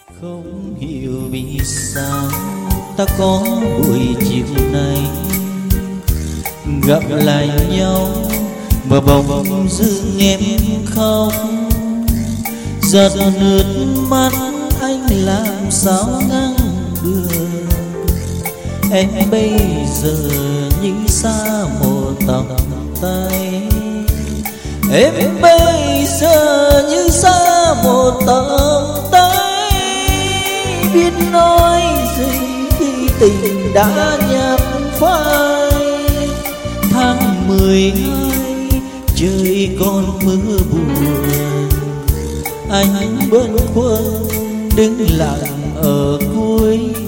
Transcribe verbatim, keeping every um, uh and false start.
Không hiểu vì sao ta có buổi chiều này gặp lại nhau mà bỗng dưng em khóc. Giọt nước mắt anh làm sao ngăn được. Em bây giờ như xa một tầm tay. Em bây giờ như xa một tầm tay. Biết nói gì khi tình đã nhạt phai. Tháng mười hai trời còn mưa buồn. Anh bâng khuâng đứng lặng ở cuối